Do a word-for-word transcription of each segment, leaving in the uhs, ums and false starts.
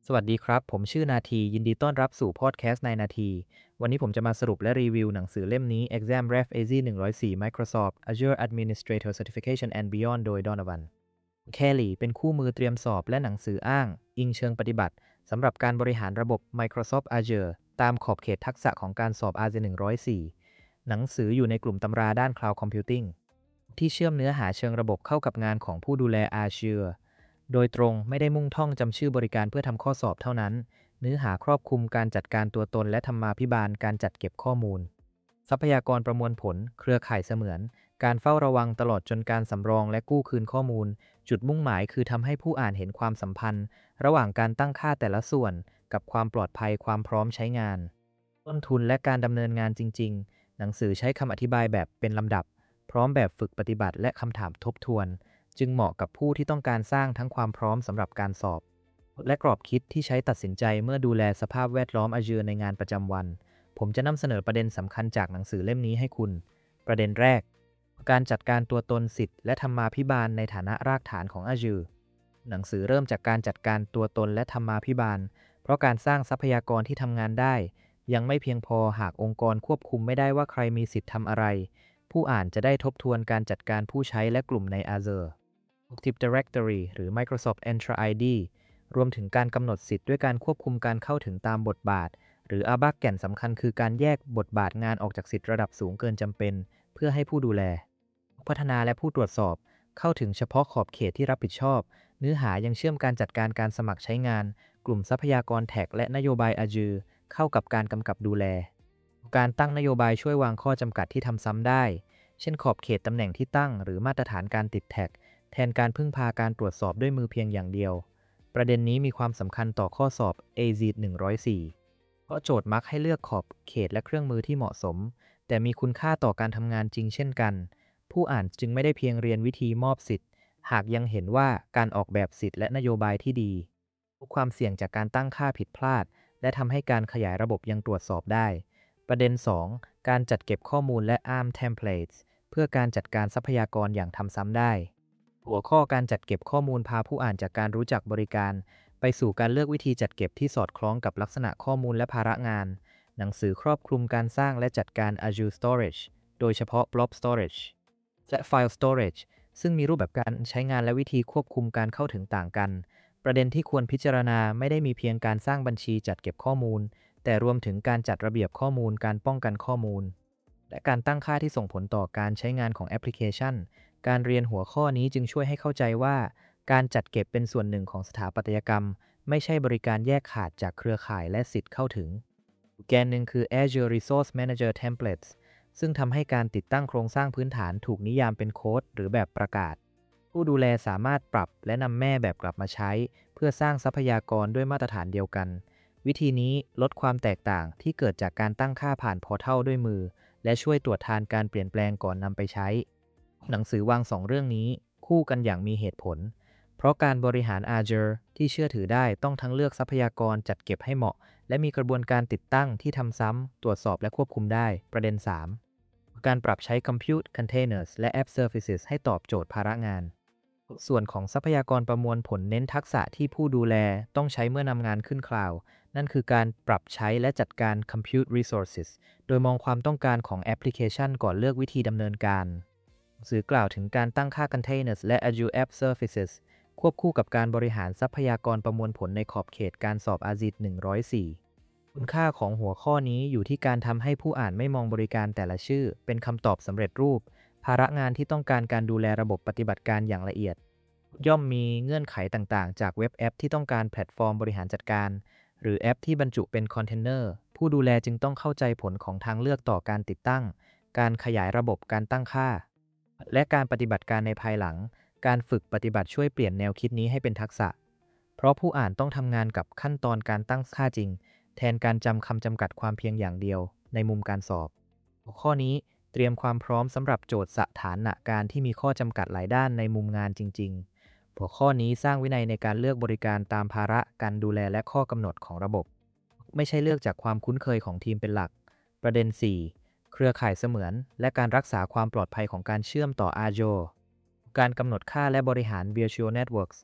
สวัสดีครับผมชื่อนาทียินดีต้อนรับสู่พอดแคสต์ในนาทีวันนี้ผมจะมาสรุปและรีวิวหนังสือเล่มนี้ Exam Ref เอ ซี หนึ่งร้อยสี่ Microsoft Azure Administrator Certification and Beyond โดย Donovan Kelly เป็นคู่มือเตรียมสอบและหนังสืออ้างอิงเชิงปฏิบัติสำหรับการบริหารระบบ Microsoft Azure ตามขอบเขตทักษะของการสอบ อาร์ เจ หนึ่งร้อยสี่ หนังสืออยู่ในกลุ่มตำราด้าน Cloud Computing ที่เชื่อมเนื้อหาเชิงระบบเข้ากับงานของผู้ดูแล Azureโดยตรงไม่ได้มุ่งท่องจำชื่อบริการเพื่อทำข้อสอบเท่านั้นเนื้อหาครอบคลุมการจัดการตัวตนและธรรมาภิบาลการจัดเก็บข้อมูลทรัพยากรประมวลผลเครือข่ายเสมือนการเฝ้าระวังตลอดจนการสำรองและกู้คืนข้อมูลจุดมุ่งหมายคือทำให้ผู้อ่านเห็นความสัมพันธ์ระหว่างการตั้งค่าแต่ละส่วนกับความปลอดภัยความพร้อมใช้งานต้นทุนและการดำเนินงานจริงๆหนังสือใช้คำอธิบายแบบเป็นลำดับพร้อมแบบฝึกปฏิบัติและคำถามทบทวนจึงเหมาะกับผู้ที่ต้องการสร้างทั้งความพร้อมสำหรับการสอบและกรอบคิดที่ใช้ตัดสินใจเมื่อดูแลสภาพแวดล้อม Azure ในงานประจำวันผมจะนำเสนอประเด็นสำคัญจากหนังสือเล่มนี้ให้คุณประเด็นแรกการจัดการตัวตนสิทธิ์และธรรมาภิบาลในฐานะรากฐานของ Azure หนังสือเริ่มจากการจัดการตัวตนและธรรมาภิบาลเพราะการสร้างทรัพยากรที่ทำงานได้ยังไม่เพียงพอหากองค์กรควบคุมไม่ได้ว่าใครมีสิทธิ์ทำอะไรผู้อ่านจะได้ทบทวนการจัดการผู้ใช้และกลุ่มใน Azure Active Directory หรือ Microsoft Entra ไอ ดี รวมถึงการกำหนดสิทธิ์ด้วยการควบคุมการเข้าถึงตามบทบาทหรือ เอ บี เอ ซี แก่นสำคัญคือการแยกบทบาทงานออกจากสิทธิ์ระดับสูงเกินจำเป็นเพื่อให้ผู้ดูแลพัฒนาและผู้ตรวจสอบเข้าถึงเฉพาะขอบเขตที่รับผิดชอบเนื้อหายังเชื่อมการจัดการการสมัครใช้งานกลุ่มทรัพยากรแท็กและนโยบาย Azure เข้ากับการกำกับดูแลการตั้งนโยบายช่วยวางข้อจำกัดที่ทำซ้ำได้เช่นขอบเขตตำแหน่งที่ตั้งหรือมาตรฐานการติดแท็กแทนการพึ่งพาการตรวจสอบด้วยมือเพียงอย่างเดียวประเด็นนี้มีความสำคัญต่อข้อสอบ เอ ซี หนึ่งร้อยสี่ เพราะโจทย์มักให้เลือกขอบเขตและเครื่องมือที่เหมาะสมแต่มีคุณค่าต่อการทำงานจริงเช่นกันผู้อ่านจึงไม่ได้เพียงเรียนวิธีมอบสิทธิ์หากยังเห็นว่าการออกแบบสิทธิ์และนโยบายที่ดีความเสี่ยงจากการตั้งค่าผิดพลาดและทำให้การขยายระบบยังตรวจสอบได้ประเด็น สอง การจัดเก็บข้อมูลและ อาร์ เอ็ม Templates เพื่อการจัดการทรัพยากรอย่างทำซ้ำได้หัวข้อการจัดเก็บข้อมูลพาผู้อ่านจากการรู้จักบริการไปสู่การเลือกวิธีจัดเก็บที่สอดคล้องกับลักษณะข้อมูลและภาระงานหนังสือครอบคลุมการสร้างและจัดการ Azure Storage โดยเฉพาะ Blob Storage และ File Storage ซึ่งมีรูปแบบการใช้งานและวิธีควบคุมการเข้าถึงต่างกันประเด็นที่ควรพิจารณาไม่ได้มีเพียงการสร้างบัญชีจัดเก็บข้อมูลแต่รวมถึงการจัดระเบียบข้อมูลการป้องกันข้อมูลและการตั้งค่าที่ส่งผลต่อการใช้งานของแอปพลิเคชันการเรียนหัวข้อนี้จึงช่วยให้เข้าใจว่าการจัดเก็บเป็นส่วนหนึ่งของสถาปัตยกรรมไม่ใช่บริการแยกขาดจากเครือข่ายและสิทธิ์เข้าถึงแกนหนึ่งคือ Azure Resource Manager Templates ซึ่งทำให้การติดตั้งโครงสร้างพื้นฐานถูกนิยามเป็นโค้ดหรือแบบประกาศผู้ดูแลสามารถปรับและนำแม่แบบกลับมาใช้เพื่อสร้างทรัพยากรด้วยมาตรฐานเดียวกันวิธีนี้ลดความแตกต่างที่เกิดจากการตั้งค่าผ่านพอร์ทัลด้วยมือและช่วยตรวจทานการเปลี่ยนแปลงก่อนนำไปใช้หนังสือวางสองเรื่องนี้คู่กันอย่างมีเหตุผลเพราะการบริหาร Azure ที่เชื่อถือได้ต้องทั้งเลือกทรัพยากรจัดเก็บให้เหมาะและมีกระบวนการติดตั้งที่ทำซ้ำตรวจสอบและควบคุมได้ประเด็น สาม การปรับใช้ Compute Containers และ App Services ให้ตอบโจทย์ภาระงานส่วนของทรัพยากรประมวลผลเน้นทักษะที่ผู้ดูแลต้องใช้เมื่อนำงานขึ้นคลาวด์นั่นคือการปรับใช้และจัดการ Compute Resources โดยมองความต้องการของแอปพลิเคชันก่อนเลือกวิธีดำเนินการหนังสือกล่าวถึงการตั้งค่า Containers และ Azure App Services ควบคู่กับการบริหารทรัพยากรประมวลผลในขอบเขตการสอบ อาร์ ซี หนึ่งร้อยสี่ คุณค่าของหัวข้อนี้อยู่ที่การทำให้ผู้อ่านไม่มองบริการแต่ละชื่อเป็นคำตอบสำเร็จรูปภาระงานที่ต้องการการดูแลระบบปฏิบัติการอย่างละเอียดย่อมมีเงื่อนไขต่างๆจากเว็บแอปที่ต้องการแพลตฟอร์มบริหารจัดการหรือแอปที่บรรจุเป็นคอนเทนเนอร์ผู้ดูแลจึงต้องเข้าใจผลของทางเลือกต่อการติดตั้งการขยายระบบการตั้งค่าและการปฏิบัติการในภายหลังการฝึกปฏิบัติช่วยเปลี่ยนแนวคิดนี้ให้เป็นทักษะเพราะผู้อ่านต้องทำงานกับขั้นตอนการตั้งค่าจริงแทนการจำคำจำกัดความเพียงอย่างเดียวในมุมการสอบหัวข้อนี้เตรียมความพร้อมสำหรับโจทย์สถานการณ์ที่มีข้อจำกัดหลายด้านในมุมงานจริงๆหัวข้อนี้สร้างวินัยในการเลือกบริการตามภาระการดูแลและข้อกำหนดของระบบไม่ใช่เลือกจากความคุ้นเคยของทีมเป็นหลักประเด็น สี่ เครือข่ายเสมือนและการรักษาความปลอดภัยของการเชื่อมต่อ Azure การกำหนดค่าและบริหาร Virtual Networks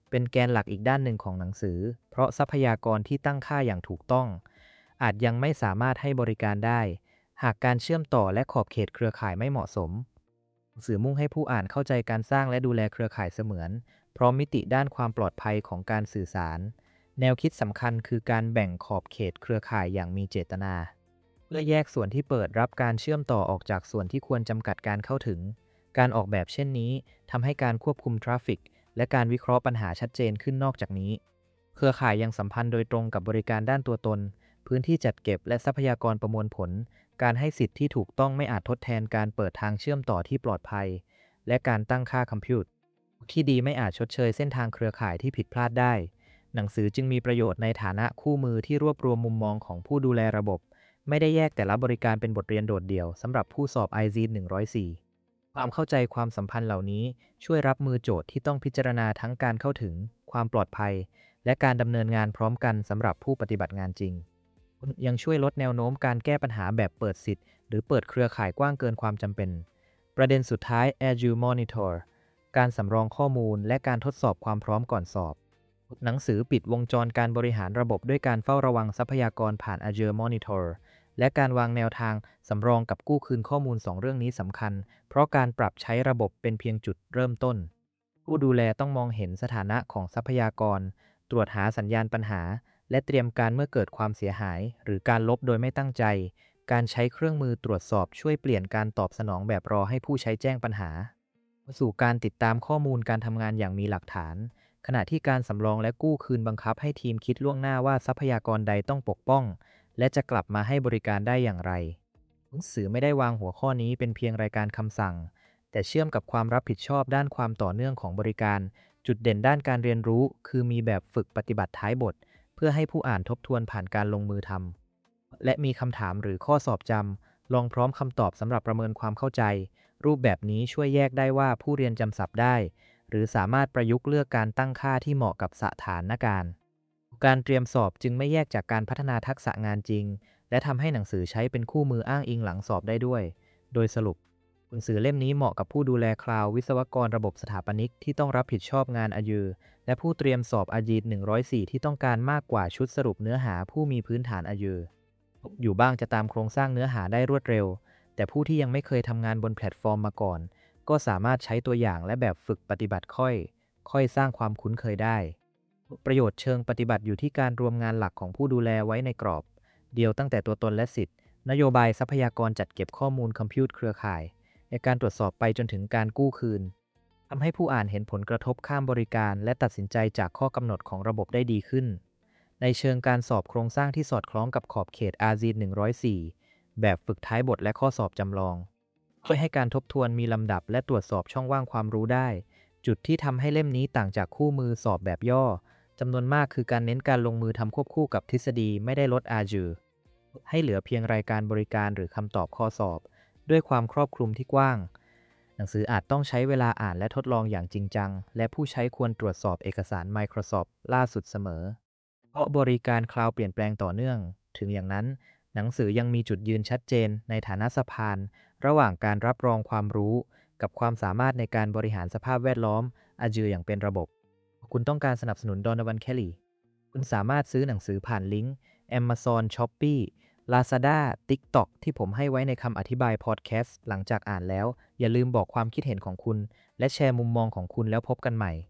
เป็นแกนหลักอีกด้านหนึ่งของหนังสือเพราะทรัพยากรที่ตั้งค่าอย่างถูกต้องอาจยังไม่สามารถให้บริการได้หากการเชื่อมต่อและขอบเขตเครือข่ายไม่เหมาะสมหนังสือมุ่งให้ผู้อ่านเข้าใจการสร้างและดูแลเครือข่ายเสมือนพร้อมมิติด้านความปลอดภัยของการสื่อสารแนวคิดสำคัญคือการแบ่งขอบเขตเครือข่ายอย่างมีเจตนาเพื่อแยกส่วนที่เปิดรับการเชื่อมต่อออกจากส่วนที่ควรจำกัดการเข้าถึงการออกแบบเช่นนี้ทำให้การควบคุมทราฟฟิกและการวิเคราะห์ปัญหาชัดเจนขึ้นนอกจากนี้เครือข่ายยังสัมพันธ์โดยตรงกับบริการด้านตัวตนพื้นที่จัดเก็บและทรัพยากรประมวลผลการให้สิทธิ์ที่ถูกต้องไม่อาจทดแทนการเปิดทางเชื่อมต่อที่ปลอดภัยและการตั้งค่าคอมพิวต์ที่ดีไม่อาจชดเชยเส้นทางเครือข่ายที่ผิดพลาดได้หนังสือจึงมีประโยชน์ในฐานะคู่มือที่รวบรวมมุมมองของผู้ดูแลระบบไม่ได้แยกแต่ละบริการเป็นบทเรียนโดดเดี่ยวสำหรับผู้สอบ ไอ ซี อี หนึ่งร้อยสี่ ความเข้าใจความสัมพันธ์เหล่านี้ช่วยรับมือโจทย์ที่ต้องพิจารณาทั้งการเข้าถึงความปลอดภัยและการดำเนินงานพร้อมกันสำหรับผู้ปฏิบัติงานจริงยังช่วยลดแนวโน้มการแก้ปัญหาแบบเปิดสิทธิ์หรือเปิดเครือข่ายกว้างเกินความจำเป็นประเด็นสุดท้าย Agile Monitor การสำรองข้อมูลและการทดสอบความพร้อมก่อนสอบหนังสือปิดวงจรการบริหารระบบด้วยการเฝ้าระวังทรัพยากรผ่าน Agile Monitor และการวางแนวทางสำรองกับกู้คืนข้อมูลสองเรื่องนี้สำคัญเพราะการปรับใช้ระบบเป็นเพียงจุดเริ่มต้นผู้ดูแลต้องมองเห็นสถานะของทรัพยากรตรวจหาสัญญาณปัญหาและเตรียมการเมื่อเกิดความเสียหายหรือการลบโดยไม่ตั้งใจการใช้เครื่องมือตรวจสอบช่วยเปลี่ยนการตอบสนองแบบรอให้ผู้ใช้แจ้งปัญหาสู่การติดตามข้อมูลการทำงานอย่างมีหลักฐานขณะที่การสำรองและกู้คืนบังคับให้ทีมคิดล่วงหน้าว่าทรัพยากรใดต้องปกป้องและจะกลับมาให้บริการได้อย่างไรหนังสือไม่ได้วางหัวข้อนี้เป็นเพียงรายการคำสั่งแต่เชื่อมกับความรับผิดชอบด้านความต่อเนื่องของบริการจุดเด่นด้านการเรียนรู้คือมีแบบฝึกปฏิบัติท้ายบทเพื่อให้ผู้อ่านทบทวนผ่านการลงมือทำและมีคำถามหรือข้อสอบจำลองพร้อมคำตอบสำหรับประเมินความเข้าใจรูปแบบนี้ช่วยแยกได้ว่าผู้เรียนจำศัพท์ได้หรือสามารถประยุกต์เลือกการตั้งค่าที่เหมาะกับสถานการณ์การเตรียมสอบจึงไม่แยกจากการพัฒนาทักษะงานจริงและทำให้หนังสือใช้เป็นคู่มืออ้างอิงหลังสอบได้ด้วยโดยสรุปหนังสือเล่มนี้เหมาะกับผู้ดูแลคลาวด์วิศวกรระบบสถาปนิกที่ต้องรับผิดชอบงาน Azure และผู้เตรียมสอบ Agile หนึ่งร้อยสี่ที่ต้องการมากกว่าชุดสรุปเนื้อหาผู้มีพื้นฐาน Azure อยู่บ้างจะตามโครงสร้างเนื้อหาได้รวดเร็วแต่ผู้ที่ยังไม่เคยทำงานบนแพลตฟอร์มมาก่อนก็สามารถใช้ตัวอย่างและแบบฝึกปฏิบัติค่อยค่อยสร้างความคุ้นเคยได้ประโยชน์เชิงปฏิบัติอยู่ที่การรวมงานหลักของผู้ดูแลไว้ในกรอบเดียวตั้งแต่ตัวตนและสิทธินโยบายทรัพยากรจัดเก็บข้อมูลคอมพิวต์เครือข่ายในการตรวจสอบไปจนถึงการกู้คืนทำให้ผู้อ่านเห็นผลกระทบข้ามบริการและตัดสินใจจากข้อกำหนดของระบบได้ดีขึ้นในเชิงการสอบโครงสร้างที่สอดคล้องกับขอบเขต อาร์ ซี อี หนึ่งร้อยสี่ แบบฝึกท้ายบทและข้อสอบจำลองช่วยให้การทบทวนมีลำดับและตรวจสอบช่องว่างความรู้ได้จุดที่ทำให้เล่มนี้ต่างจากคู่มือสอบแบบย่อจำนวนมากคือการเน้นการลงมือทำควบคู่กับทฤษฎีไม่ได้ลด Azure ให้เหลือเพียงรายการบริการหรือคำตอบข้อสอบด้วยความครอบคลุมที่กว้างหนังสืออาจต้องใช้เวลาอ่านและทดลองอย่างจริงจังและผู้ใช้ควรตรวจสอบเอกสาร Microsoft ล่าสุดเสมอเพราะบริการคลาวด์เปลี่ยนแปลงต่อเนื่องถึงอย่างนั้นหนังสือยังมีจุดยืนชัดเจนในฐานะสะพานระหว่างการรับรองความรู้กับความสามารถในการบริหารสภาพแวดล้อม Azure อย่างเป็นระบบคุณต้องการสนับสนุน Donovan Kelly คุณสามารถซื้อหนังสือผ่านลิงก์ Amazon Shopee Lazada TikTok ที่ผมให้ไว้ในคำอธิบายพอดแคสต์หลังจากอ่านแล้วอย่าลืมบอกความคิดเห็นของคุณและแชร์มุมมองของคุณแล้วพบกันใหม่